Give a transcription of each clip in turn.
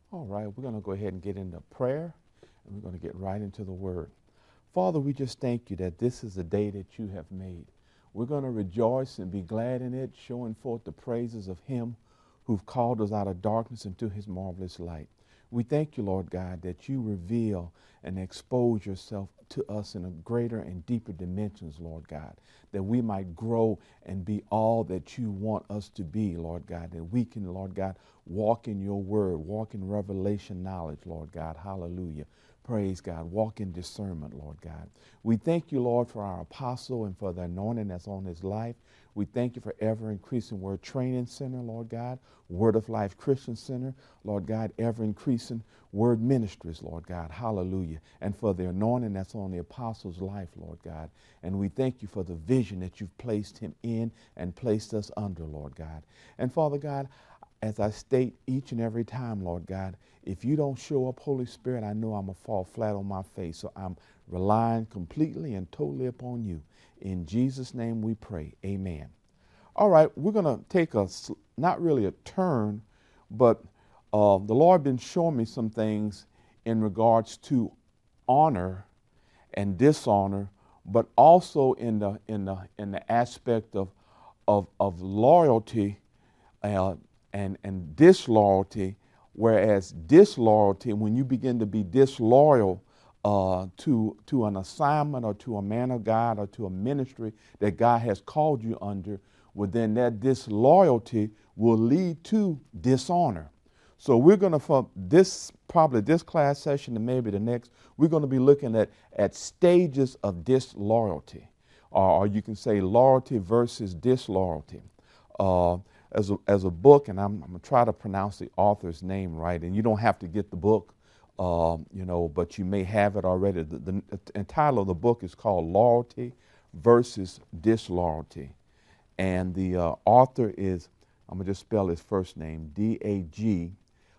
All right, we're going to go ahead and get into prayer, and we're going to get right into the word. Father, we just thank you that this is a day that you have made. We're going to rejoice and be glad in it, showing forth the praises of him who've called us out of darkness into his marvelous light. We thank you, Lord God, that you reveal and expose yourself to us in a greater and deeper dimensions, Lord God, that we might grow and be all that you want us to be, Lord God, that we can, Lord God, walk in your word, walk in revelation knowledge, Lord God. Hallelujah. Praise God. Walk in discernment, Lord God. We thank you, Lord, for our apostle and for the anointing that's on his life. We thank you for ever increasing Word Training Center, Lord God, Word of Life Christian Center, Lord God, ever increasing Word Ministries, Lord God. Hallelujah. And for the anointing that's on the apostle's life, Lord God. And we thank you for the vision that you've placed him in and placed us under, Lord God. And Father God, as I state each and every time, Lord God, if you don't show up, Holy Spirit, I know I'm going to fall flat on my face. So I'm relying completely and totally upon you. In Jesus' name we pray. Amen. All right, we're going to take not really a turn, but the Lord been showing me some things in regards to honor and dishonor, but also in the aspect of loyalty and disloyalty. Whereas disloyalty, when you begin to be disloyal to an assignment or to a man of God or to a ministry that God has called you under, well, then that disloyalty will lead to dishonor. So we're going to, for this, probably this class session and maybe the next, we're going to be looking at stages of disloyalty, or you can say loyalty versus disloyalty. As a book, and I'm going to try to pronounce the author's name right, and you don't have to get the book, but you may have it already. The title of the book is called Loyalty versus Disloyalty. And the author is, I'm going to just spell his first name, D-A-G,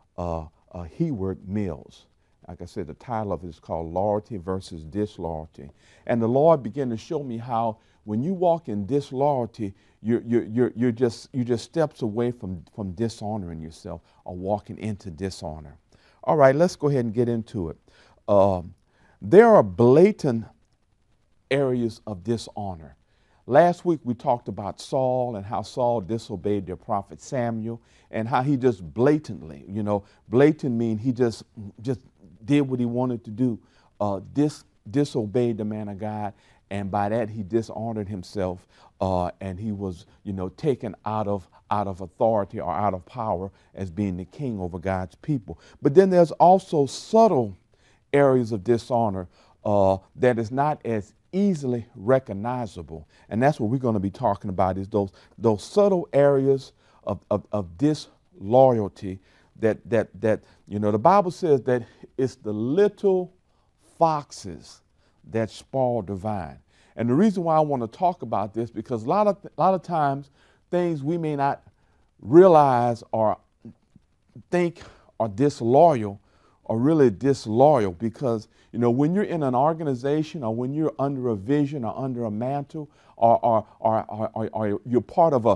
Heward Mills. Like I said, the title of it is called Loyalty versus Disloyalty. And the Lord began to show me how when you walk in disloyalty, you're just steps away from dishonoring yourself or walking into dishonor. All right, let's go ahead and get into it. There are blatant areas of dishonor. Last week we talked about Saul and how Saul disobeyed the prophet Samuel and how he just blatantly, blatant mean he just did what he wanted to do, disobeyed the man of God, and by that he dishonored himself, and he was, taken out of authority or out of power as being the king over God's people. But then there's also subtle areas of dishonor that is not as easily recognizable, and that's what we're going to be talking about, is those subtle areas of disloyalty that the Bible says that it's the little foxes that spoil the vine. And the reason why I want to talk about this, because a lot of times things we may not realize or think are disloyal are really disloyal, because when you're in an organization or when you're under a vision or under a mantle or you're part of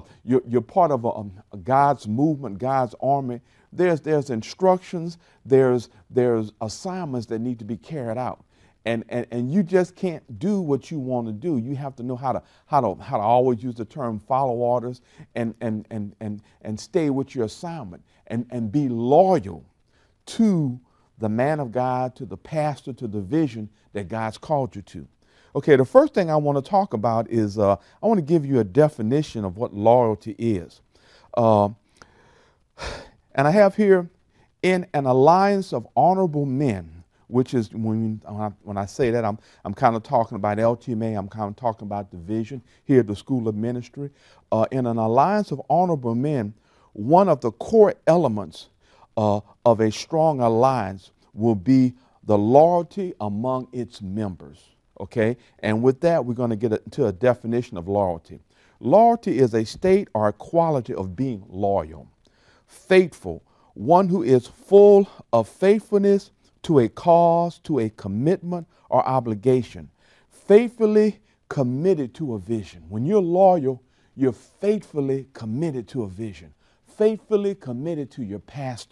a God's movement, God's army, there's instructions, there's assignments that need to be carried out. And you just can't do what you want to do. You have to know how to always use the term follow orders and stay with your assignment and be loyal to the man of God, to the pastor, to the vision that God's called you to. Okay, the first thing I want to talk about is I want to give you a definition of what loyalty is. And I have here, in an alliance of honorable men, which is, when I say that, I'm kind of talking about LTMA, I'm kind of talking about the vision here at the School of Ministry. In an alliance of honorable men, one of the core elements of a strong alliance will be the loyalty among its members. Okay, and with that, we're going to get into a definition of loyalty. Loyalty is a state or a quality of being loyal, faithful, one who is full of faithfulness to a cause, to a commitment or obligation, faithfully committed to a vision. When you're loyal, you're faithfully committed to a vision, faithfully committed to your pastor,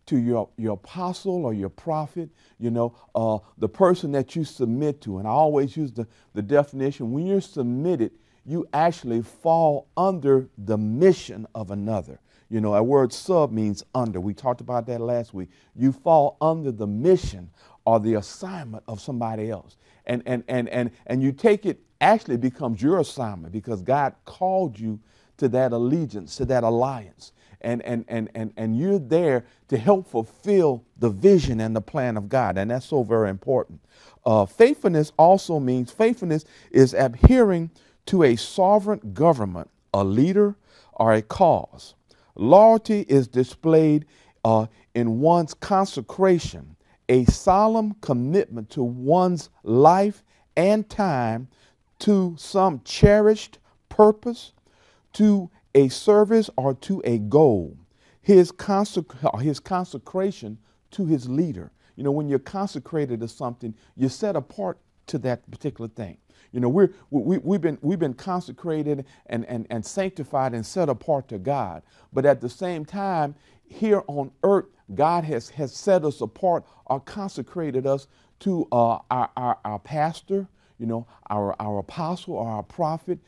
to your apostle or your prophet, the person that you submit to. And I always use the definition, when you're submitted, you actually fall under the mission of another. Our word sub means under. We talked about that last week. You fall under the mission or the assignment of somebody else. And you take it, actually becomes your assignment because God called you to that allegiance, to that alliance. And you're there to help fulfill the vision and the plan of God. And that's so very important. Faithfulness also means faithfulness is adhering to a sovereign government, a leader, or a cause. Loyalty is displayed in one's consecration, a solemn commitment to one's life and time to some cherished purpose, to a service, or to a goal. His consecration to his leader. When you're consecrated to something, you're set apart to that particular thing. We've been consecrated and sanctified and set apart to God. But at the same time, here on earth, God has set us apart or consecrated us to our pastor, our apostle or our prophet,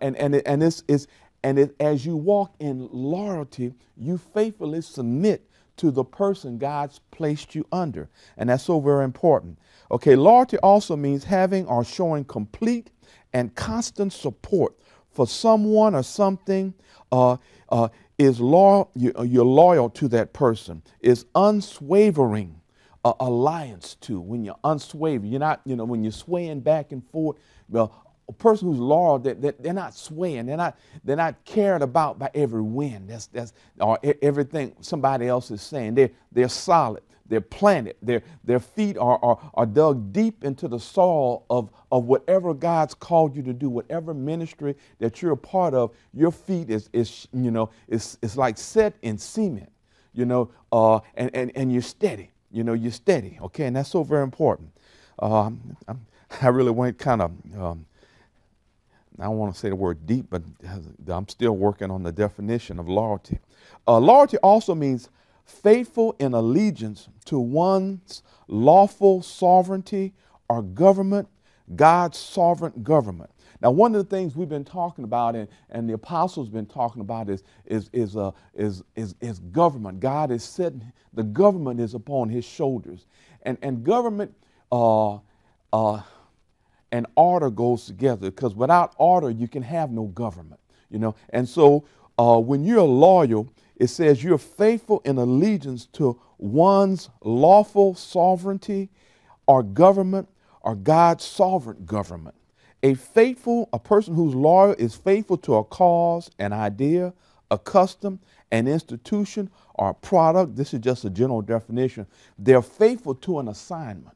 as you walk in loyalty, you faithfully submit to the person God's placed you under. And that's so very important. Okay, loyalty also means having or showing complete and constant support for someone or something. Is loyal, you're loyal to that person. Is unswavering alliance to. When you're unswavering, you're not, when you're swaying back and forth. Well, a person who's loyal, they're not swaying. They're not cared about by every wind. That's or everything somebody else is saying. They're solid. They're planted. Their feet are dug deep into the soil of whatever God's called you to do, whatever ministry that you're a part of. Your feet is like set in cement, and you're steady. You're steady. Okay, and that's so very important. I really went kind of. I don't want to say the word deep, but I'm still working on the definition of loyalty. Loyalty also means faithful in allegiance to one's lawful sovereignty or government, God's sovereign government. Now, one of the things we've been talking about, and the apostles been talking about, is government. God is setting the government is upon His shoulders, and government and order goes together, because without order you can have no government. And so when you're loyal, it says you're faithful in allegiance to one's lawful sovereignty or government or God's sovereign government. A person who's loyal is faithful to a cause, an idea, a custom, an institution, or a product. This is just a general definition. They're faithful to an assignment.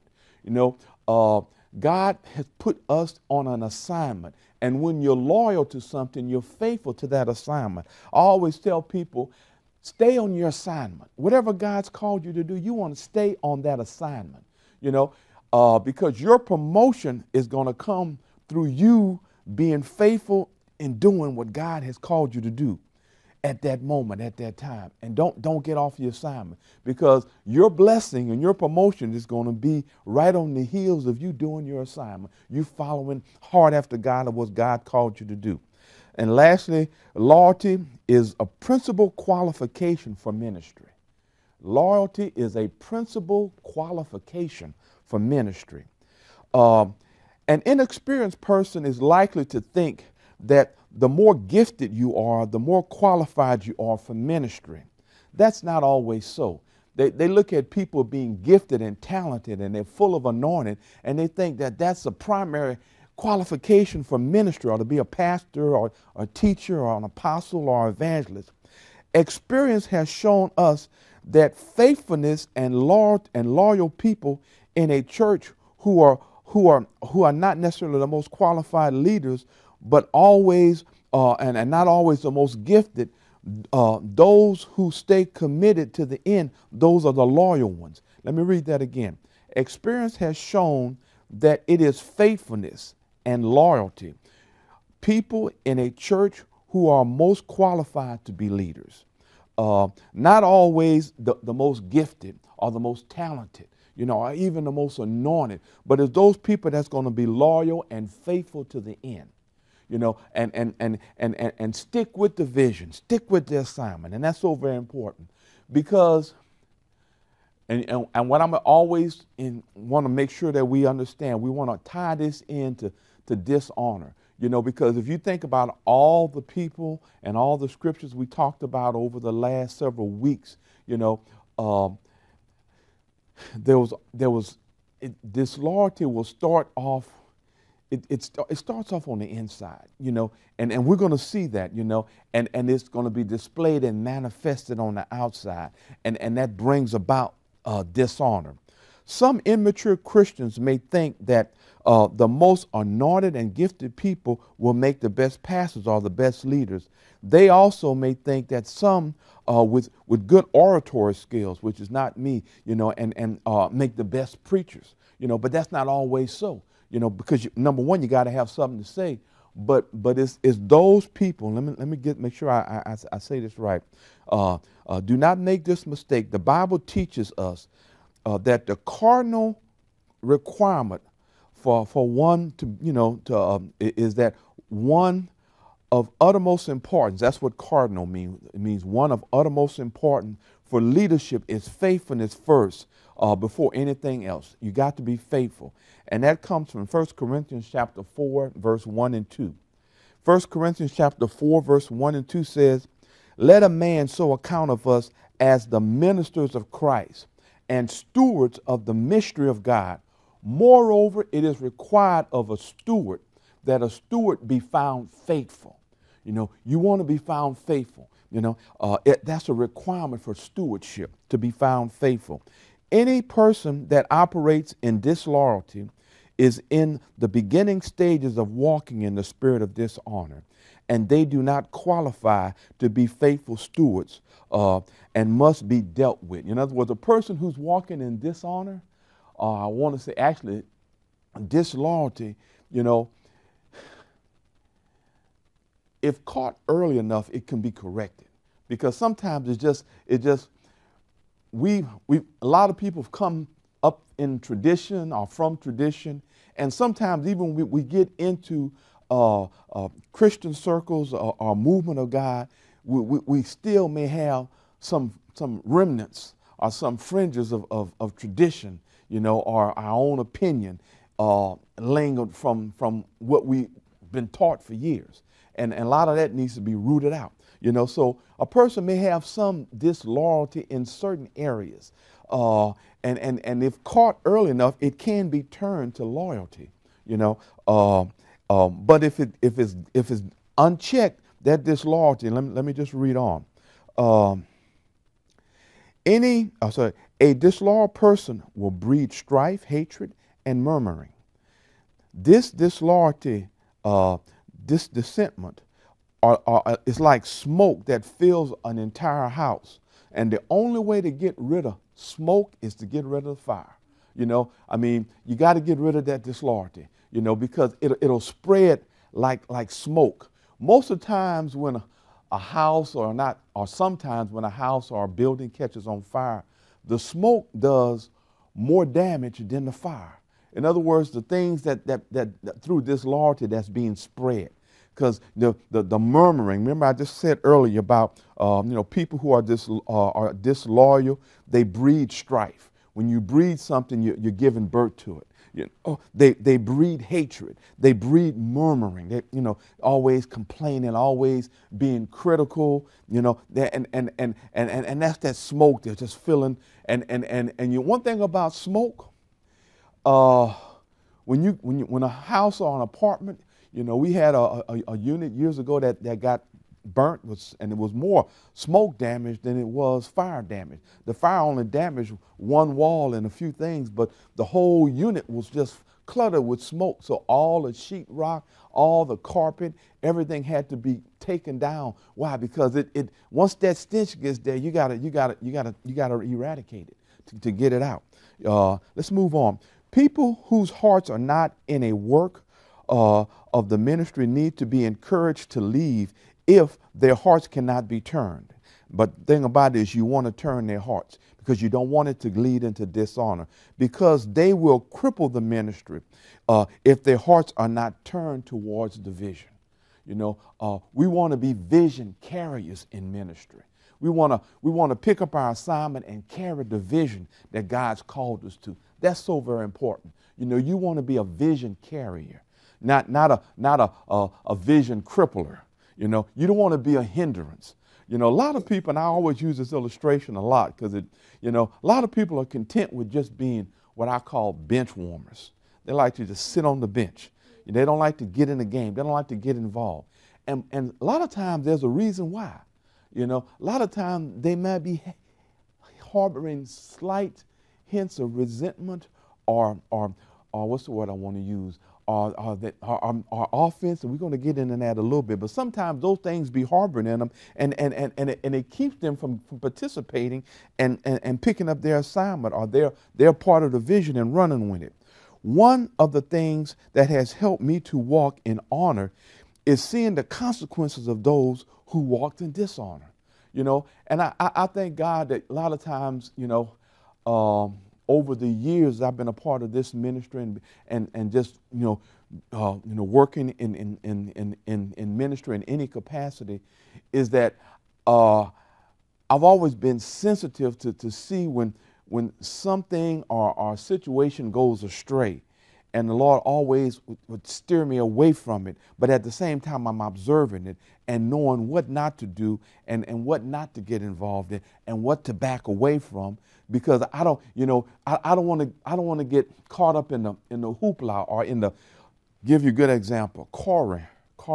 God has put us on an assignment. And when you're loyal to something, you're faithful to that assignment. I always tell people, stay on your assignment. Whatever God's called you to do, you want to stay on that assignment, because your promotion is going to come through you being faithful in doing what God has called you to do at that moment, at that time. And don't get off your assignment, because your blessing and your promotion is going to be right on the heels of you doing your assignment. You following hard after God of what God called you to do. And lastly, loyalty is a principal qualification for ministry. Loyalty is a principal qualification for ministry. An inexperienced person is likely to think that the more gifted you are, the more qualified you are for ministry. That's not always so. They look at people being gifted and talented, and they're full of anointing, and they think that that's a primary qualification for ministry, or to be a pastor or a teacher or an apostle or evangelist. Experience has shown us that faithfulness and loyal people in a church who are not necessarily the most qualified leaders, but always and not always the most gifted, those who stay committed to the end, those are the loyal ones. Let me read that again. Experience has shown that it is faithfulness and loyalty, people in a church who are most qualified to be leaders. not always the most gifted or the most talented, or even the most anointed, but it's those people that's going to be loyal and faithful to the end, and stick with the vision, stick with the assignment. And that's so very important because, and what I'm always want to make sure that we understand, we want to tie this into dishonor. Because if you think about all the people and all the scriptures we talked about over the last several weeks, disloyalty will start off. It starts off on the inside, and we're going to see that, and it's going to be displayed and manifested on the outside, and that brings about dishonor. Some immature Christians may think that the most anointed and gifted people will make the best pastors or the best leaders. They also may think that some with good oratory skills, which is not me, and make the best preachers, but that's not always so, because number one, you got to have something to say, but it's those people. Let me make sure I say this right. Do not make this mistake. The Bible teaches us that the cardinal requirement for one to is that one of uttermost importance. That's what cardinal means. It means one of uttermost importance for leadership is faithfulness first before anything else. You got to be faithful, and that comes from 1 Corinthians chapter 4, verse 1 and 2. 1 Corinthians chapter 4, verse 1 and 2 says, "Let a man so account of us as the ministers of Christ and stewards of the mystery of God. Moreover, it is required of a steward that a steward be found faithful." You want to be found faithful. That's a requirement for stewardship, to be found faithful. Any person that operates in disloyalty is in the beginning stages of walking in the spirit of dishonor, and they do not qualify to be faithful stewards and must be dealt with. In other words, a person who's walking in dishonor, I want to say actually disloyalty, if caught early enough, it can be corrected. Because sometimes a lot of people have come up in tradition or from tradition, and sometimes even we get into Christian circles or movement of God, we still may have some remnants or some fringes of tradition, or our own opinion, lingered from what we've been taught for years. And a lot of that needs to be rooted out. So a person may have some disloyalty in certain areas. And if caught early enough, it can be turned to loyalty, but if it's unchecked, that disloyalty, let me just read on. A disloyal person will breed strife, hatred, and murmuring. This disloyalty, this dissentiment, it's like smoke that fills an entire house. And the only way to get rid of smoke is to get rid of the fire. You got to get rid of that disloyalty, because it'll spread like smoke. Most of the times when a house or sometimes when a house or a building catches on fire, the smoke does more damage than the fire. In other words, the things that through disloyalty that's being spread. Because the murmuring, remember I just said earlier about people who are disloyal, they breed strife. When you breed something, you're giving birth to it. They breed hatred. They breed murmuring. They always complaining, always being critical. And that's that smoke they're just filling. And one thing about smoke, when a house or an apartment, we had a unit years ago that got burnt, and it was more smoke damage than it was fire damage. The fire only damaged one wall and a few things, but the whole unit was just cluttered with smoke. So all the sheetrock, all the carpet, everything had to be taken down. Why? Because it once that stench gets there, you gotta eradicate it to get it out. Let's move on. People whose hearts are not in a work of the ministry need to be encouraged to leave if their hearts cannot be turned. But the thing about it is you want to turn their hearts because you don't want it to lead into dishonor, because they will cripple the ministry if their hearts are not turned towards the vision. We want to be vision carriers in ministry. We want to pick up our assignment and carry the vision that God's called us to. That's so very important. You want to be a vision carrier, not a vision crippler. You don't want to be a hindrance. A lot of people, and I always use this illustration a lot because a lot of people are content with just being what I call bench warmers. They like to just sit on the bench. They don't like to get in the game. They don't like to get involved. And a lot of times there's a reason why. A lot of times they might be harboring slight hints of resentment or what's the word I want to use? Or offense, and we're going to get into that a little bit. But sometimes those things be harboring in them, and it keeps them from participating and picking up their assignment, or they're part of the vision and running with it. One of the things that has helped me to walk in honor is seeing the consequences of those who walked in dishonor. And I thank God that a lot of times, over the years I've been a part of this ministry and just working in ministry in any capacity, is that I've always been sensitive to see when something or situation goes astray, and the Lord always would steer me away from it. But at the same time, I'm observing it and knowing what not to do and what not to get involved in and what to back away from, because I don't want to get caught up in the hoopla or give you a good example, Korah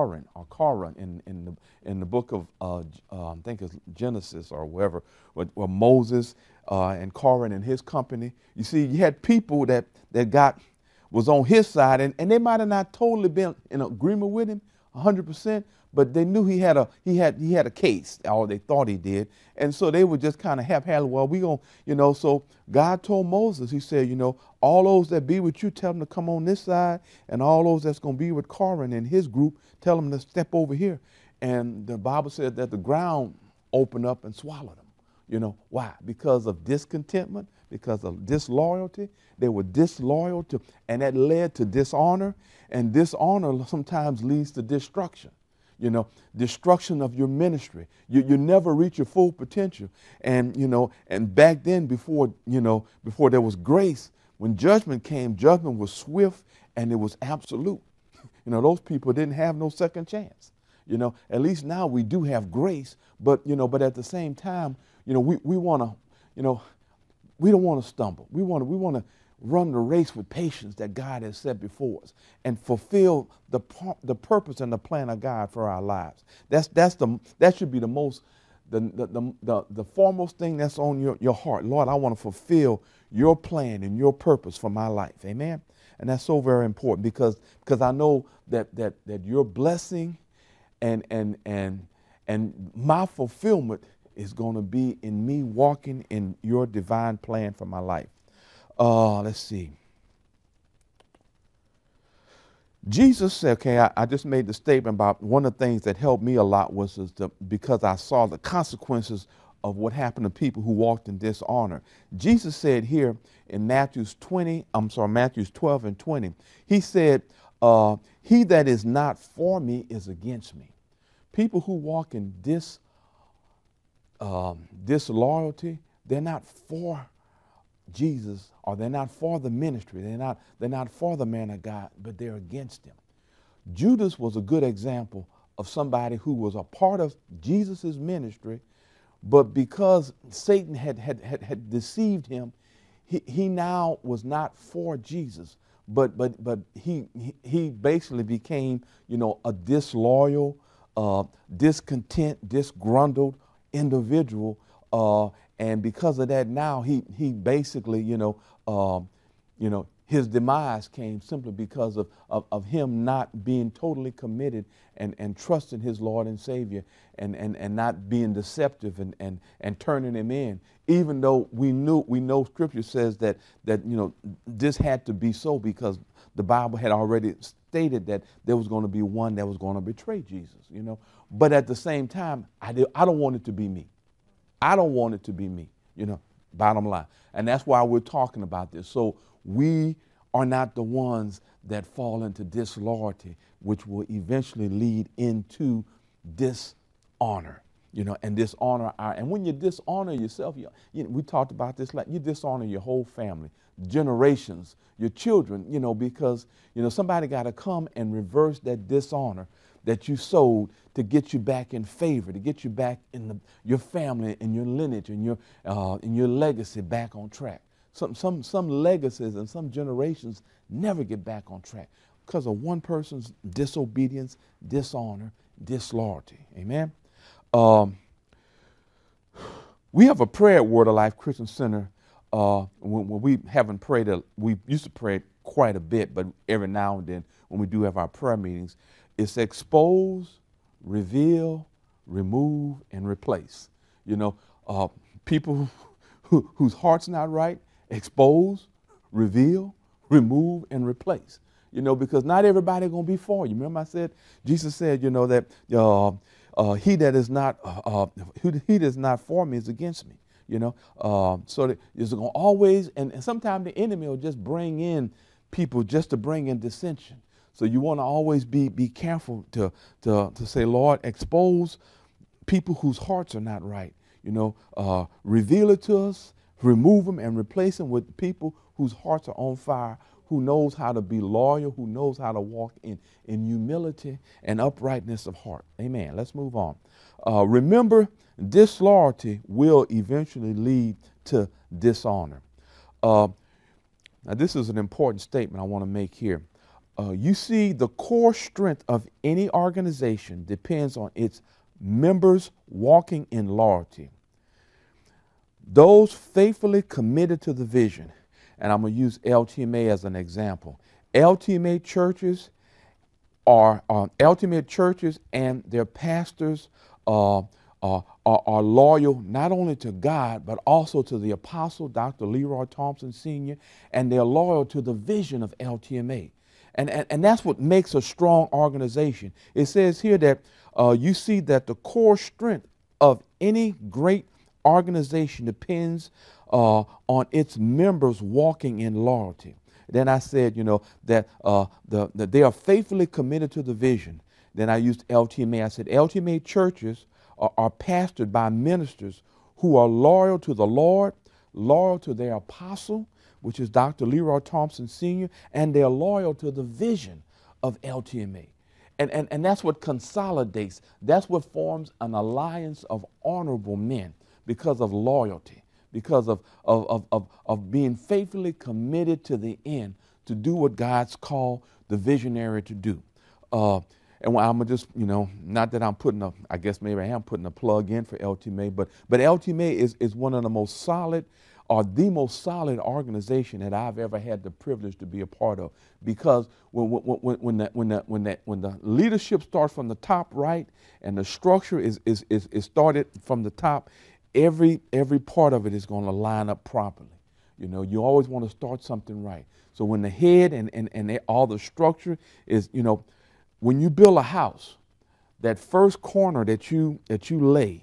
in the book of I think it's Genesis or wherever, where Moses and Korah and his company. You see, you had people that was on his side, and they might have not totally been in agreement with him 100%, but they knew he had a case, or they thought he did, and so they would just kind of haphazard. Well, we gonna, so God told Moses, he said, all those that be with you, tell them to come on this side, and all those that's gonna be with Korah and his group, tell them to step over here. And the Bible said that the ground opened up and swallowed them. Why? Because of discontentment, because of disloyalty. They were disloyal to, and that led to dishonor, and dishonor sometimes leads to destruction. Destruction of your ministry. You never reach your full potential. And and back then, before there was grace, when judgment came, judgment was swift and it was absolute. Those people didn't have no second chance. At least now we do have grace, but at the same time, we want to, we don't want to stumble. We want to run the race with patience that God has set before us and fulfill the purpose and the plan of God for our lives. That should be the foremost thing that's on your heart. Lord, I want to fulfill your plan and your purpose for my life. Amen. And that's so very important because I know that your blessing and my fulfillment is going to be in me walking in your divine plan for my life. Let's see. Jesus said, okay, I just made the statement about one of the things that helped me a lot was because I saw the consequences of what happened to people who walked in dishonor. Jesus said here in Matthew 12 and 20, he said, he that is not for me is against me. People who walk in disloyalty, they're not for Jesus, or they're not for the ministry. They're not for the man of God, but they're against him. Judas was a good example of somebody who was a part of Jesus's ministry, but because Satan had deceived him, he now was not for Jesus, but he basically became, a disloyal, discontent, disgruntled individual, and because of that, now he basically, his demise came simply because of him not being totally committed and trusting his Lord and Savior and not being deceptive and turning him in. Even though we know Scripture says that this had to be so because the Bible had already stated that there was going to be one that was going to betray Jesus. But at the same time, I don't want it to be me. I don't want it to be me, bottom line. And that's why we're talking about this. So we are not the ones that fall into disloyalty, which will eventually lead into dishonor, and dishonor and when you dishonor yourself, we talked about this, like you dishonor your whole family, generations, your children, because, somebody got to come and reverse that dishonor that you sowed to get you back in favor, to get you back in your family and your lineage and your legacy back on track. Some legacies and some generations never get back on track because of one person's disobedience, dishonor, disloyalty. Amen. We have a prayer at Word of Life Christian Center. When we haven't prayed, we used to pray quite a bit, but every now and then when we do have our prayer meetings, it's expose, reveal, remove, and replace. People whose heart's not right, expose, reveal, remove, and replace. Because not everybody going to be for you. Remember I said, Jesus said, that he that is not for me is against me. So that there's going to always, and sometimes the enemy will just bring in people just to bring in dissension. So you want to always be careful to say, Lord, expose people whose hearts are not right. Reveal it to us, remove them, and replace them with people whose hearts are on fire, who knows how to be loyal, who knows how to walk in humility and uprightness of heart. Amen. Let's move on. Remember, disloyalty will eventually lead to dishonor. Now, this is an important statement I want to make here. You see, the core strength of any organization depends on its members walking in loyalty. Those faithfully committed to the vision, and I'm going to use LTMA as an example. LTMA churches and their pastors are loyal not only to God, but also to the apostle, Dr. Leroy Thompson Sr., and they're loyal to the vision of LTMA. And that's what makes a strong organization. It says here that you see that the core strength of any great organization depends on its members walking in loyalty. Then I said, that they are faithfully committed to the vision. Then I used LTMA. I said LTMA churches are pastored by ministers who are loyal to the Lord, loyal to their apostle, which is Dr. Leroy Thompson Sr., and they're loyal to the vision of LTMA. And that's what consolidates, that's what forms an alliance of honorable men because of loyalty, because of being faithfully committed to the end to do what God's called the visionary to do. And I'm just, not that I'm putting I guess maybe I am putting a plug in for LTMA, but LTMA is one of the most solid, or the most solid organization that I've ever had the privilege to be a part of. Because when the leadership starts from the top right and the structure is started from the top, every part of it is going to line up properly. You always want to start something right. So when the head and all the structure is, when you build a house, that first corner that you lay,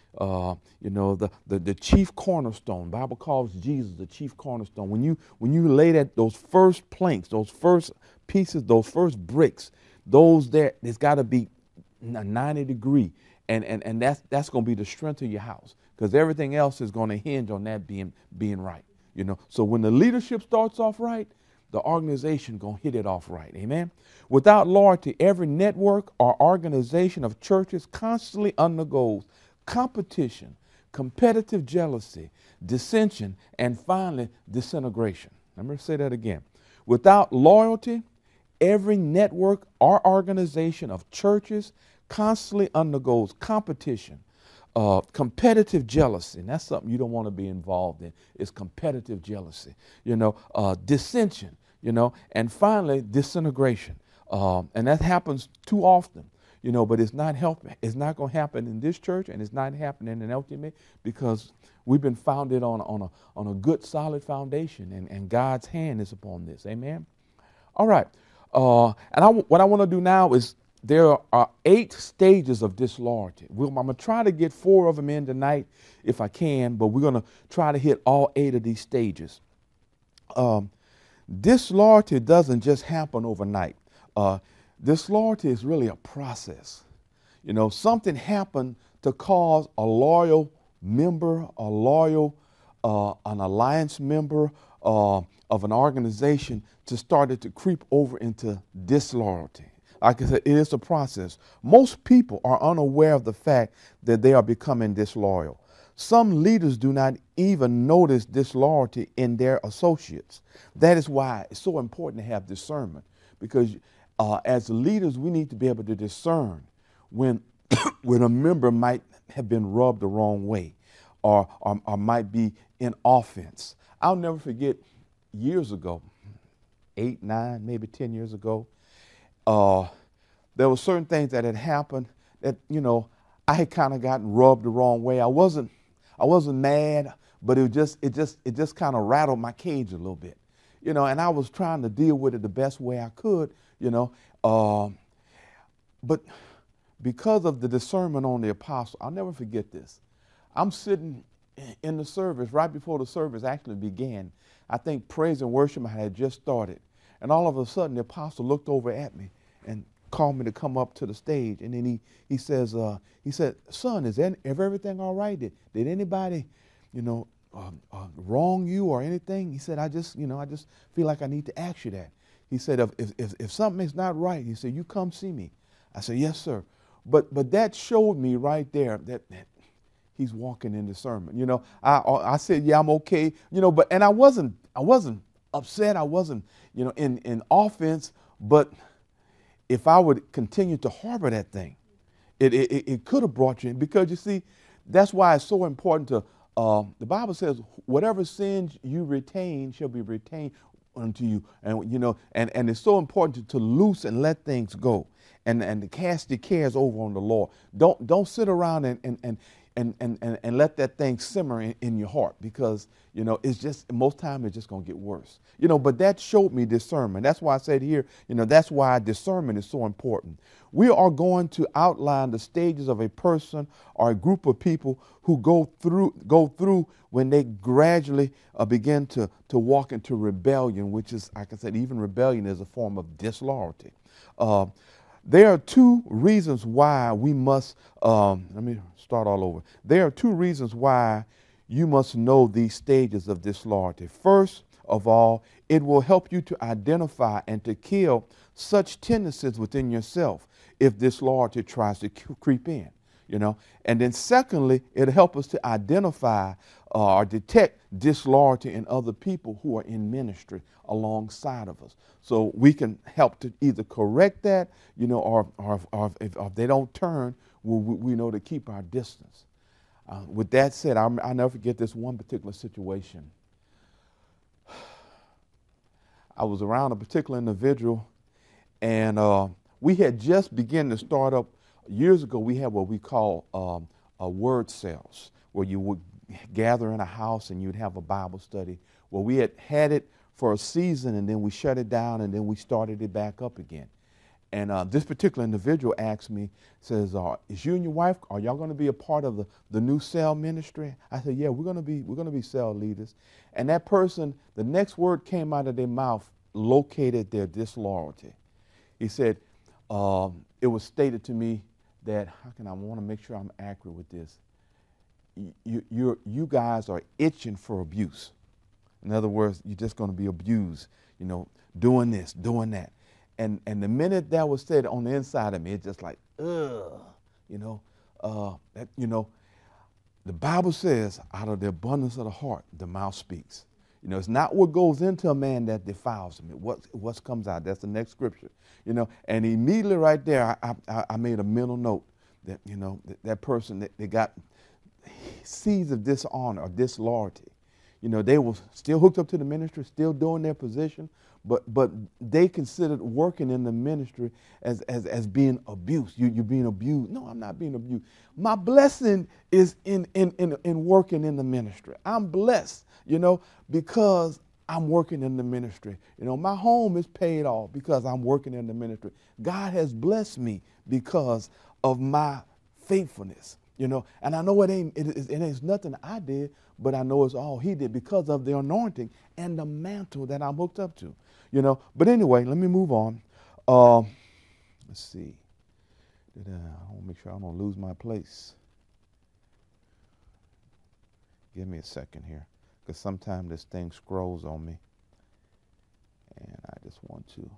the chief cornerstone. Bible calls Jesus the chief cornerstone. When you lay those first planks, those first pieces, those first bricks, there's got to be 90 degree, and that's going to be the strength of your house, because everything else is going to hinge on that being right. So when the leadership starts off right, the organization going to hit it off right. Amen. Without loyalty, every network or organization of churches constantly undergoes competition, competitive jealousy, dissension, and finally disintegration. Let me say that again. Without loyalty, every network or organization of churches constantly undergoes competition, competitive jealousy, and that's something you don't want to be involved in, is competitive jealousy, dissension, and finally disintegration. And that happens too often. But it's not helping. It's not going to happen in this church, and it's not happening in LTMA, because we've been founded on a good, solid foundation, and God's hand is upon this. Amen. All right. What I want to do now is there are 8 stages of disloyalty. I'm going to try to get 4 of them in tonight if I can, but we're going to try to hit all 8 of these stages. Disloyalty doesn't just happen overnight. Disloyalty is really a process. You know, something happened to cause a loyal member, an alliance member of an organization to start to creep over into disloyalty. Like I said, it is a process. Most people are unaware of the fact that they are becoming disloyal. Some leaders do not even notice disloyalty in their associates. That is why it's so important to have discernment, because as leaders, we need to be able to discern when, when a member might have been rubbed the wrong way or might be in offense. I'll never forget years ago, 8, 9, maybe 10 years ago, there were certain things that had happened that, you know, I had kind of gotten rubbed the wrong way. I wasn't mad, but it just kind of rattled my cage a little bit, you know, and I was trying to deal with it the best way I could, you know. But because of the discernment on the apostle, I'll never forget this. I'm sitting in the service right before the service actually began. I think praise and worship had just started. And all of a sudden, the apostle looked over at me and called me to come up to the stage. And then he said, son, is everything all right? Did anybody, you know, wrong you or anything? He said, I just feel like I need to ask you that. He said, if something is not right, he said, you come see me. I said, yes, sir. But that showed me right there that he's walking in discernment. You know, I said, yeah, I'm okay. You know, and I wasn't upset. I wasn't, you know, in offense. But if I would continue to harbor that thing, it could have brought you in, because you see, that's why it's so important to. The Bible says, whatever sins you retain shall be retained unto you, and you know, and it's so important to loose and let things go, and to cast your cares over on the Lord. Don't sit around and let that thing simmer in your heart, because, you know, it's just, most time it's just going to get worse. You know, but that showed me discernment. That's why I said here, you know, that's why discernment is so important. We are going to outline the stages of a person or a group of people who go through when they gradually begin to walk into rebellion, which is, like I said, even rebellion is a form of disloyalty. There are 2 reasons why we must, let me start all over. There are 2 reasons why you must know these stages of disloyalty. First of all, it will help you to identify and to kill such tendencies within yourself if disloyalty tries to creep in, you know. And then secondly, it'll help us to identify or detect disloyalty in other people who are in ministry alongside of us. So we can help to either correct that, you know, or if they don't turn, we know to keep our distance. With that said, I'll never forget this one particular situation. I was around a particular individual, and we had just begun to start up. Years ago, we had what we call word cells, where you would gather in a house and you'd have a Bible study. Well, we had it for a season, and then we shut it down, and then we started it back up again. And this particular individual asked me, says, is you and your wife, are y'all going to be a part of the new cell ministry? I said, yeah, we're going to be cell leaders. And that person, the next word came out of their mouth, located their disloyalty. He said, it was stated to me that, I want to make sure I'm accurate with this. You guys are itching for abuse. In other words, you're just going to be abused, you know, doing this, doing that. And the minute that was said on the inside of me, it's just like, ugh, you know, the Bible says, out of the abundance of the heart, the mouth speaks. You know, it's not what goes into a man that defiles him. What comes out. That's the next scripture. You know, and immediately right there, I made a mental note that, you know, that person, they got seeds of dishonor or disloyalty. You know, they were still hooked up to the ministry, still doing their position, but they considered working in the ministry as being abused. You're being abused. No, I'm not being abused. My blessing is in working in the ministry. I'm blessed, you know, because I'm working in the ministry. My home is paid off because I'm working in the ministry. God has blessed me because of my faithfulness. And I know it ain't nothing I did, but I know it's all he did because of the anointing and the mantle that I'm hooked up to. But anyway, let me move on. Let's see. I want to make sure I don't lose my place. Give me a second here, because sometimes this thing scrolls on me, and I just want to.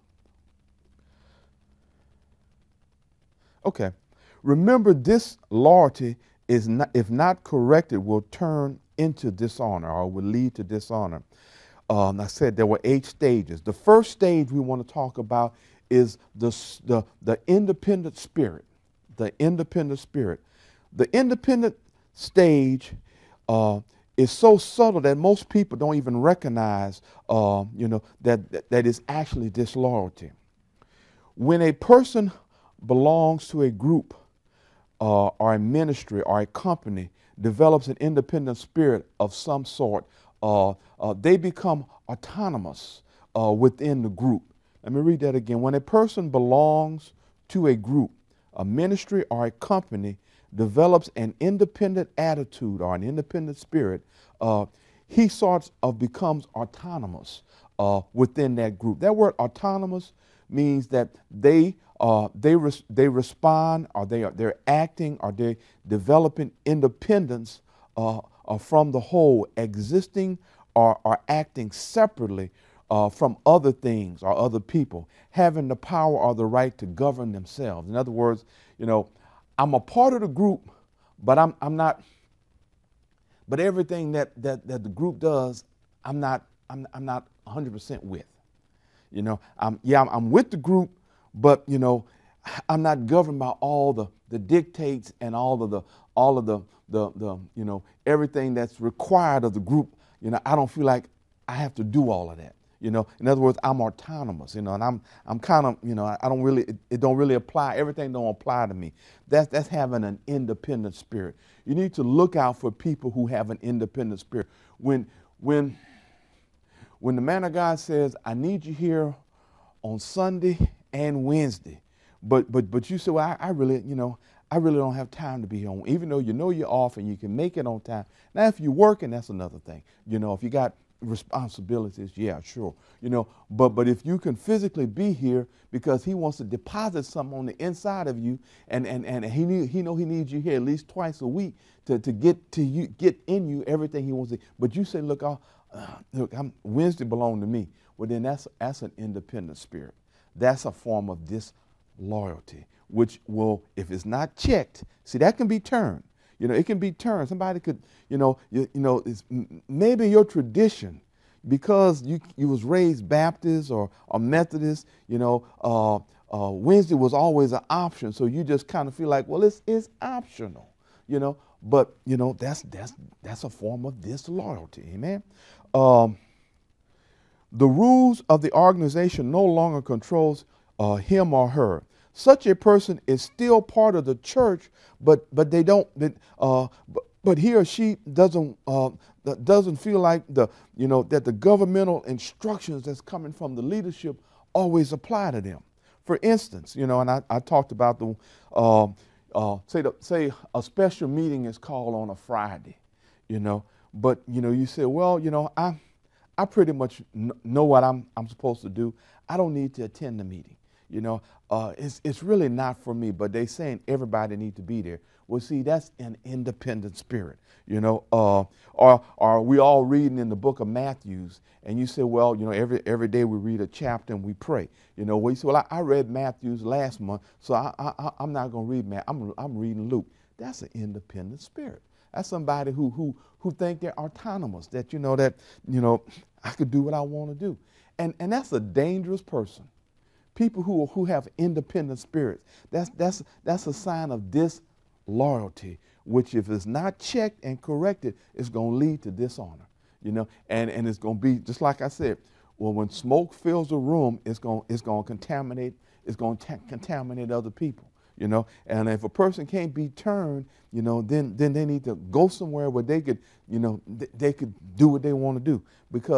Okay. Remember, this loyalty is not, if not corrected, will turn into dishonor or will lead to dishonor. I said there were 8 stages. The first stage we want to talk about is the independent spirit. The independent spirit. The independent stage is so subtle that most people don't even recognize, that is actually disloyalty. When a person belongs to a group or a ministry or a company, develops an independent spirit of some sort, they become autonomous within the group. Let me read that again. When a person belongs to a group, a ministry, or a company, develops an independent attitude or an independent spirit, he becomes autonomous within that group. That word autonomous means that they respond, or they're acting, or they're developing independence from the whole, existing or acting separately from other things or other people, having the power or the right to govern themselves. In other words, I'm a part of the group, but I'm not. But everything that the group does, I'm not 100% with. I'm with the group, but I'm not governed by all the dictates and all of the everything that's required of the group. I don't feel like I have to do all of that. In other words, I'm autonomous. And I'm kind of I don't really it don't really apply. Everything don't apply to me. That's having an independent spirit. You need to look out for people who have an independent spirit. When the man of God says, I need you here on Sunday and Wednesday, but you say, well, I really don't have time to be home, even though you're off and you can make it on time. Now, if you're working, that's another thing. If you got responsibilities, yeah, sure. But if you can physically be here because he wants to deposit something on the inside of you, and he needs you here at least twice a week to get in you everything he wants to. But you say, look, Wednesday belong to me. Well, then that's an independent spirit. That's a form of disloyalty, which will, if it's not checked, see, that can be turned. It can be turned. Somebody could, it's maybe your tradition, because you was raised Baptist or Methodist, Wednesday was always an option. So you just kind of feel like, well, it's optional, but that's a form of disloyalty. Amen. The rules of the organization no longer controls him or her. Such a person is still part of the church, but they don't. But he or she doesn't feel like that the governmental instructions that's coming from the leadership always apply to them. For instance, and I talked about say a special meeting is called on a Friday, but you say, well, I pretty much know what I'm supposed to do. I don't need to attend the meeting. It's really not for me, but they saying everybody need to be there. Well, see, that's an independent spirit, or we all reading in the book of Matthew, and you say, well, every day we read a chapter and we pray. Well, you say, well, I read Matthew last month, so I'm not going to read Matthew. I'm reading Luke. That's an independent spirit. That's somebody who think they're autonomous, that I could do what I want to do, and that's a dangerous person. People who have independent spirits, that's a sign of disloyalty, which if it's not checked and corrected, it's going to lead to dishonor, and it's going to be just like I said. Well, when smoke fills a room, it's going to contaminate other people, and if a person can't be turned, then they need to go somewhere where they could, they could do what they want to do, because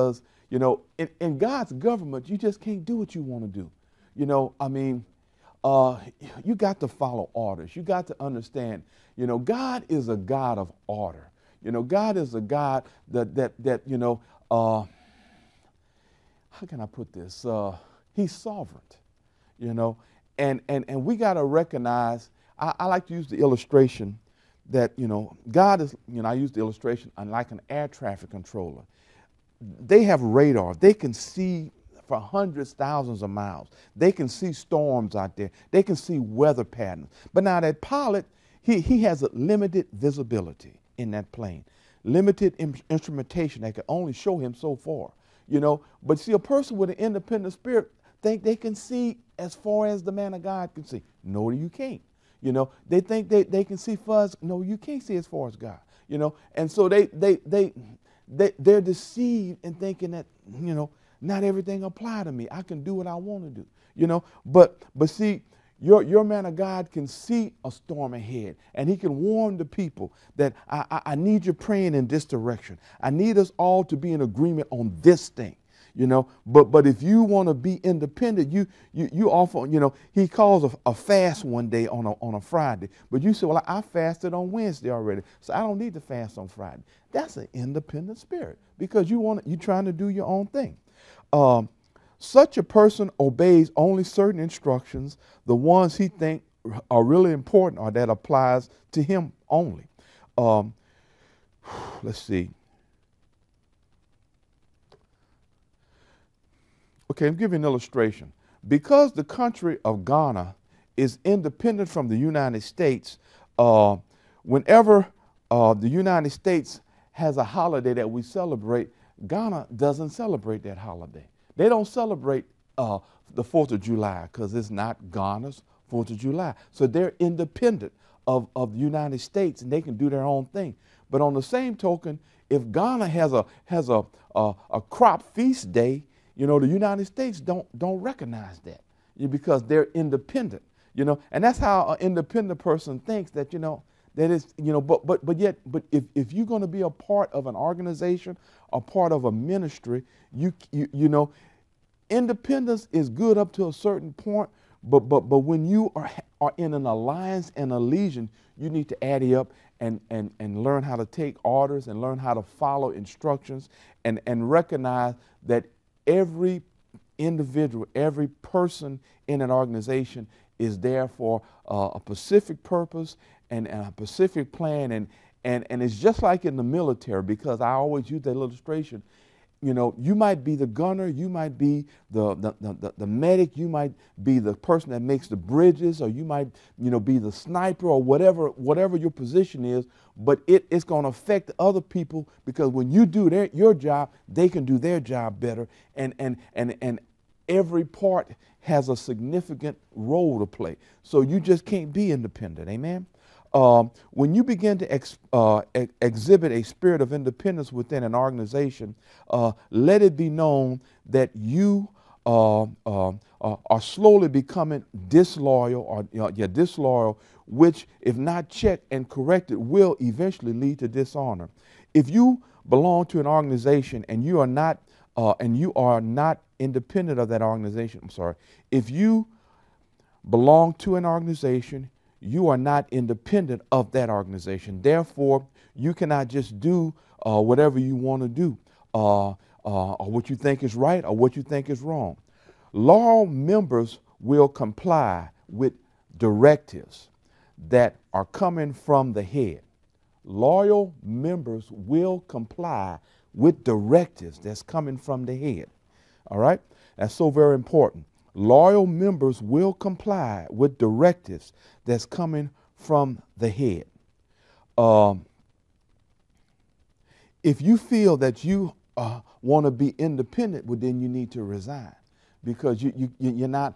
You know, in God's government, you just can't do what you want to do. You know, I mean, you got to follow orders. You got to understand, you know, God is a God of order. You know, God is a God that you know, how can I put this? He's sovereign, you know, and we got to recognize, I like to use the illustration that, you know, God is, you know, I use the illustration like an air traffic controller. They have radar. They can see for hundreds, thousands of miles. They can see storms out there. They can see weather patterns. But now that pilot, he has a limited visibility in that plane, limited instrumentation that can only show him so far, you know. But see, a person with an independent spirit think they can see as far as the man of God can see. No, you can't. You know, they think they can see far as, no, you can't see as far as God, you know. And so they're deceived in thinking that, you know, not everything apply to me. I can do what I want to do, you know. But see, your man of God can see a storm ahead, and he can warn the people that I need you praying in this direction. I need us all to be in agreement on this thing, you know. But if you want to be independent, you often, you know, he calls a fast one day on a Friday, but you say, well, I fasted on Wednesday already, so I don't need to fast on Friday. That's an independent spirit, because you're trying to do your own thing. Such a person obeys only certain instructions, the ones he thinks are really important or that applies to him only. Let's see. Okay, I'll give you an illustration. Because the country of Ghana is independent from the United States, whenever the United States has a holiday that we celebrate, Ghana doesn't celebrate that holiday. They don't celebrate the 4th of July because it's not Ghana's 4th of July. So they're independent of the United States, and they can do their own thing. But on the same token, if Ghana has a crop feast day, you know, the United States don't recognize that because they're independent, you know. And that's how an independent person thinks, that, you know, that is, you know, but if you're going to be a part of an organization, a part of a ministry, you know, independence is good up to a certain point, but when you are in an alliance and a legion, you need to add it up and learn how to take orders and learn how to follow instructions and recognize that every individual, every person in an organization is there for a specific purpose and a specific plan, and it's just like in the military, because I always use that illustration. You know, you might be the gunner, you might be the medic, you might be the person that makes the bridges, or you might, you know, be the sniper, or whatever your position is, but it's going to affect other people, because when you do your job, they can do their job better, and every part has a significant role to play. So you just can't be independent, amen? When you begin to exhibit a spirit of independence within an organization, let it be known that you are slowly becoming disloyal, disloyal, which, if not checked and corrected, will eventually lead to dishonor. If you belong to an organization and you are not independent of that organization, if you belong to an organization, you are not independent of that organization. Therefore, you cannot just do whatever you want to do, or what you think is right or what you think is wrong. Loyal members will comply with directives that are coming from the head. Loyal members will comply with directives that's coming from the head. All right? That's so very important. Loyal members will comply with directives that's coming from the head. If you feel that you want to be independent, well, then you need to resign, because you're not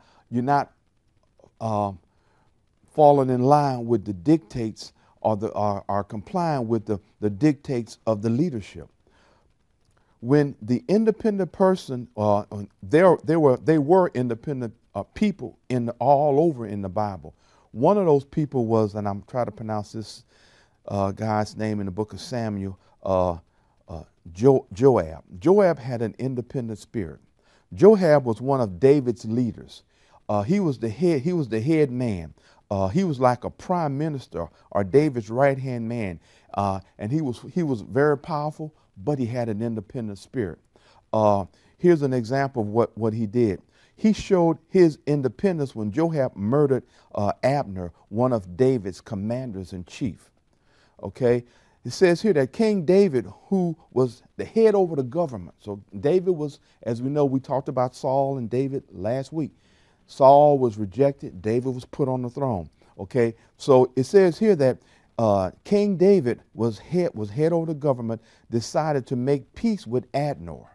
falling in line with the dictates or complying with the dictates of the leadership. When the independent person, they were independent people all over in the Bible. One of those people was, and I'm trying to pronounce this guy's name in the book of Samuel, Joab. Joab had an independent spirit. Joab was one of David's leaders. He was the head. He was the head man. He was like a prime minister or David's right-hand man, and he was very powerful, but he had an independent spirit. Here's an example of what he did. He showed his independence when Joab murdered Abner, one of David's commanders in chief. Okay, it says here that King David, who was the head over the government. So David was, as we know, we talked about Saul and David last week. Saul was rejected. David was put on the throne. Okay, so it says here that King David was head over the government, decided to make peace with Adnor,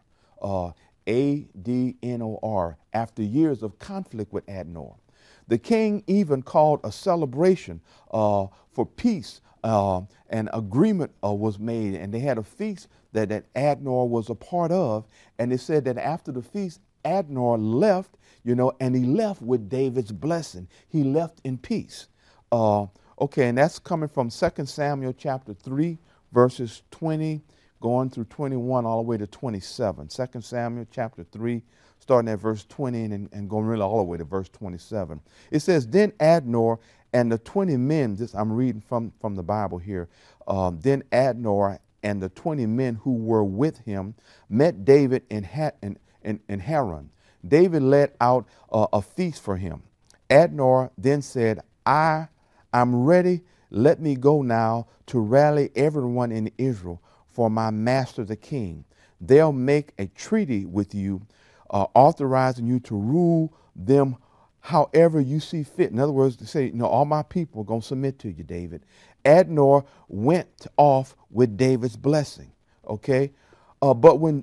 Adnor, after years of conflict with Adnor. The king even called a celebration for peace. An agreement was made, and they had a feast that Adnor was a part of. And it said that after the feast, Adnor left, and he left with David's blessing. He left in peace. Okay, and that's coming from 2 Samuel chapter 3, verses 20, going through 21 all the way to 27. 2 Samuel chapter 3, starting at verse 20 and going really all the way to verse 27. It says, then Adnor and the 20 men, this I'm reading from the Bible here, then Adnor and the 20 men who were with him met David in Haran. David led out a feast for him. Adnor then said, I'm ready. Let me go now to rally everyone in Israel for my master the king. They'll make a treaty with you, authorizing you to rule them however you see fit. In other words, to say, all my people are going to submit to you, David. Adnor went off with David's blessing. Okay, but when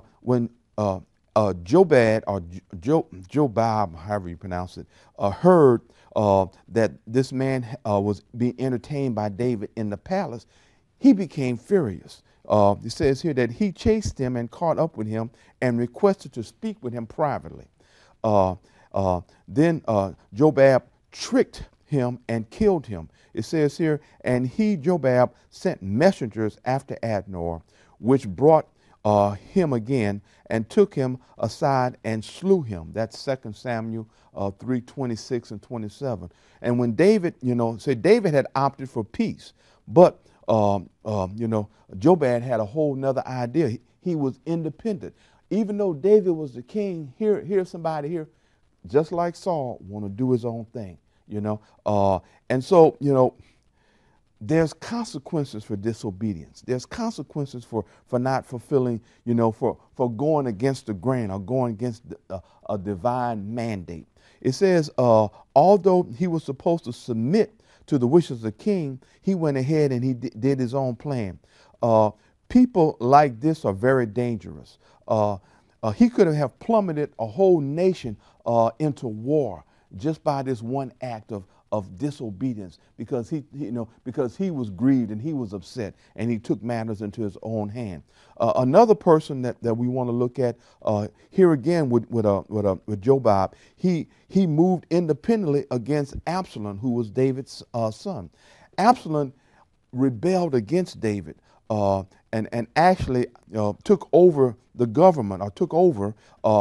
Jobab, or Jobab, however you pronounce it, heard that this man was being entertained by David in the palace, he became furious. It says here that he chased him and caught up with him and requested to speak with him privately. Then Jobab tricked him and killed him. It says here, and he, Jobab, sent messengers after Adnor, which brought him again and took him aside and slew him. That's 2 Samuel 3:26 and 27. And when David, said David had opted for peace, but Jobab had a whole nother idea. He was independent. Even though David was the king, here's somebody here, just like Saul, want to do his own thing, And so, there's consequences for disobedience. There's consequences for not fulfilling, for going against the grain or going against a divine mandate. It says, although he was supposed to submit to the wishes of the king, he went ahead and he did his own plan. People like this are very dangerous. He could have plummeted a whole nation into war just by this one act of disobedience, because he was grieved and he was upset and he took matters into his own hand. Another person that we want to look at here again with Jobab, he moved independently against Absalom, who was David's son. Absalom rebelled against David and actually took over the government, or took over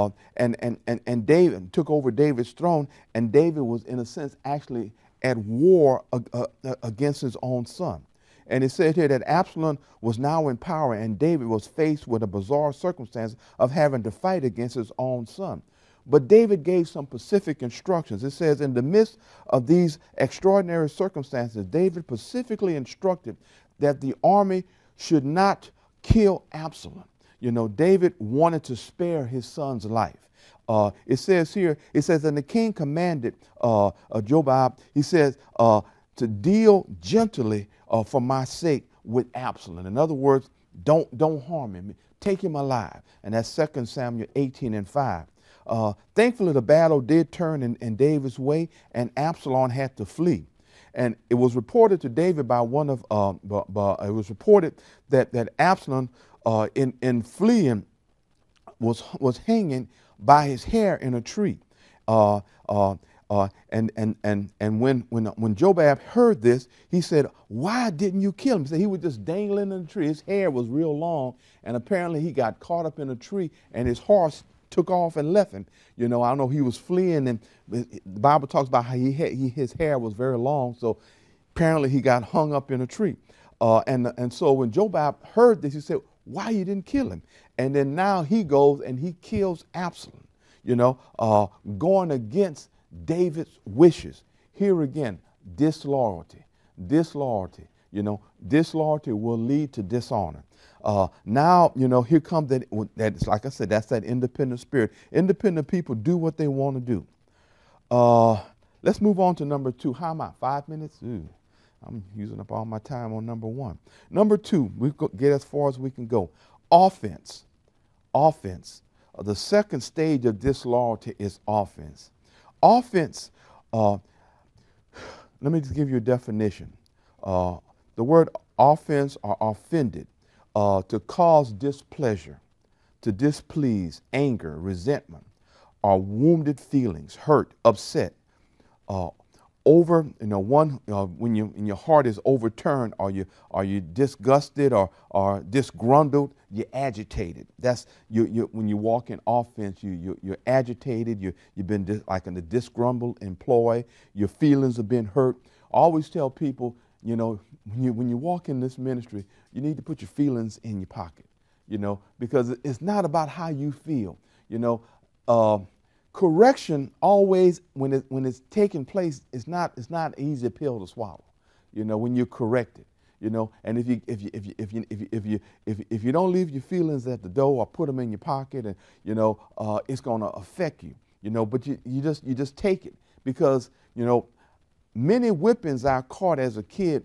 and David took over David's throne, and David was in a sense actually at war against his own son. And it said here that Absalom was now in power, and David was faced with a bizarre circumstance of having to fight against his own son. But David gave some specific instructions. It says, in the midst of these extraordinary circumstances, David specifically instructed that the army should not kill Absalom. David wanted to spare his son's life. It says here, and the king commanded Jobab, he says, to deal gently for my sake with Absalom. In other words, don't harm him. Take him alive. And that's 2 Samuel 18 and 5. Thankfully, the battle did turn in David's way, and Absalom had to flee. And it was reported to David by one of, it was reported that Absalom, in fleeing, was hanging by his hair in a tree. And when Jobab heard this, he said, "Why didn't you kill him?" He said he was just dangling in the tree. His hair was real long, and apparently he got caught up in a tree, and his horse took off and left him. I don't know, he was fleeing, and the Bible talks about how his hair was very long, so apparently he got hung up in a tree. And so when Jobab heard this, he said, "Why you didn't kill him?" And then now he goes and he kills Absalom, going against David's wishes. Here again, disloyalty. Disloyalty will lead to dishonor. Now, here comes that, like I said, that's that independent spirit. Independent people do what they want to do. Let's move on to number 2. How am I? 5 minutes? Ooh, I'm using up all my time on number 1. Number 2, we get as far as we can go. Offense. Offense. The second stage of disloyalty is offense. Offense, let me just give you a definition. The word offense or offended, to cause displeasure, to displease, anger, resentment, or wounded feelings, hurt, upset, when your heart is overturned, or you disgusted or disgruntled, you're agitated. That's when you walk in offense, you're agitated. You've been like in a disgruntled employee. Your feelings have been hurt. I always tell people, when you walk in this ministry, you need to put your feelings in your pocket, because it's not about how you feel. Correction always, when it's taking place, it's not an easy pill to swallow. When you're corrected, and if you don't leave your feelings at the door or put them in your pocket, and it's going to affect you. But you just take it, because many whippings I caught as a kid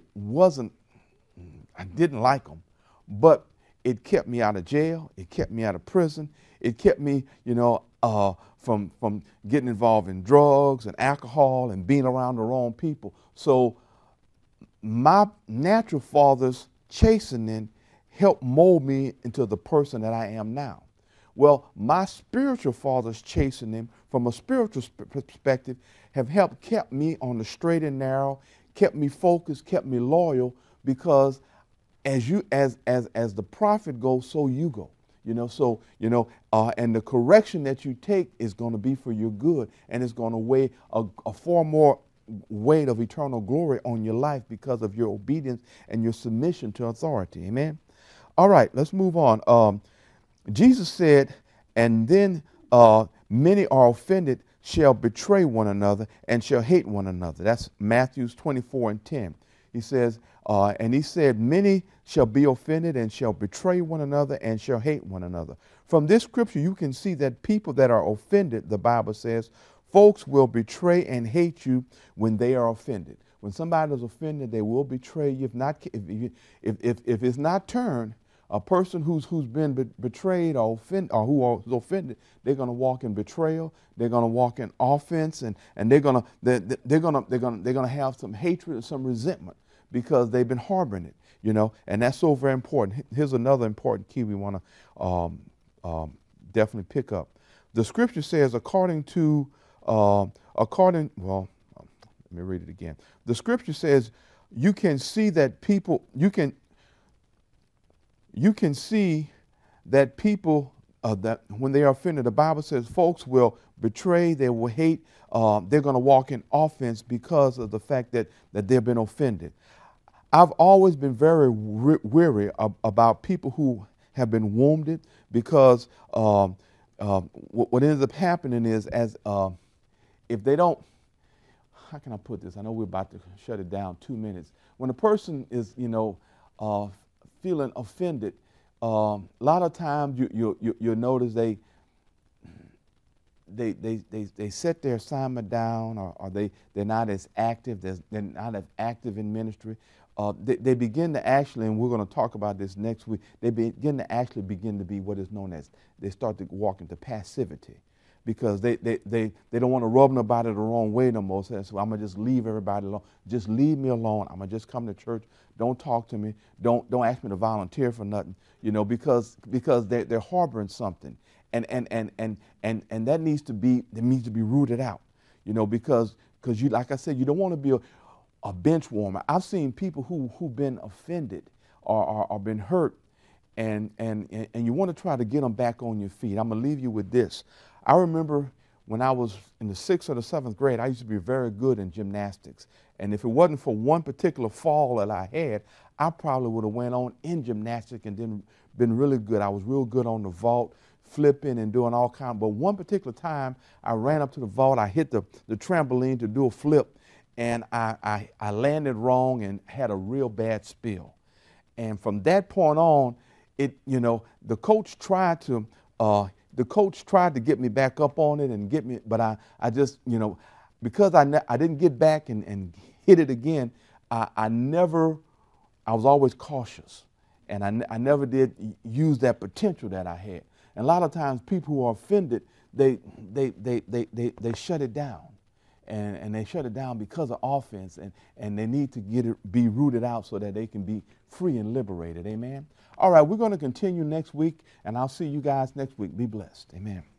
I didn't like them, but it kept me out of jail. It kept me out of prison. It kept me, from getting involved in drugs and alcohol and being around the wrong people. So my natural father's chastening helped mold me into the person that I am now. Well, my spiritual father's chastening, from a spiritual perspective, have helped kept me on the straight and narrow, kept me focused, kept me loyal, because as the prophet goes, so you go. And the correction that you take is going to be for your good, and it's going to weigh a far more weight of eternal glory on your life because of your obedience and your submission to authority. Amen. All right, let's move on. Jesus said, "And then many are offended, shall betray one another, and shall hate one another." That's Matthew 24:10. He says, and he said, "Many shall be offended and shall betray one another and shall hate one another." From this scripture, you can see that people that are offended, the Bible says, folks will betray and hate you when they are offended. When somebody is offended, they will betray you. If it's not turned, a person who's been betrayed or who is offended, they're going to walk in betrayal. They're going to walk in offense, and they're going to have some hatred and some resentment because they've been harboring it. And that's so very important. Here's another important key we want to definitely pick up. The scripture says, let me read it again. The scripture says, you can see that people that when they are offended, the Bible says folks will betray, they will hate, they're going to walk in offense because of the fact that they've been offended. I've always been very weary about people who have been wounded, because what ends up happening is, if they don't, how can I put this? I know we're about to shut it down 2 minutes. When a person is, feeling offended, a lot of times you'll notice they set their assignment down, or they're not as active. They're not as active in ministry. They begin to actually, and we're going to talk about this next week, they begin to be what is known as, they start to walk into passivity, because they don't want to rub nobody the wrong way no more. So I'm going to just leave everybody alone. Just leave me alone. I'm going to just come to church. Don't talk to me. Don't ask me to volunteer for nothing, because they're harboring something. And that needs to be rooted out. because you, like I said, you don't want to be a bench warmer. I've seen people who've been offended or been hurt, and you want to try to get them back on your feet. I'm gonna leave you with this. I remember when I was in the 6th or the 7th grade, I used to be very good in gymnastics. And if it wasn't for one particular fall that I had, I probably would have went on in gymnastics and then been really good. I was real good on the vault, flipping and doing all kinds. But one particular time, I ran up to the vault, I hit the trampoline to do a flip, and I landed wrong and had a real bad spill. And from that point on, the coach tried to get me back up on it and get me, but I just, because I didn't get back and hit it again, I was always cautious, and I never did use that potential that I had. And a lot of times people who are offended, they shut it down, and they shut it down because of offense, and they need to be rooted out so that they can be free and liberated. Amen. All right, we're going to continue next week, and I'll see you guys next week. Be blessed. Amen.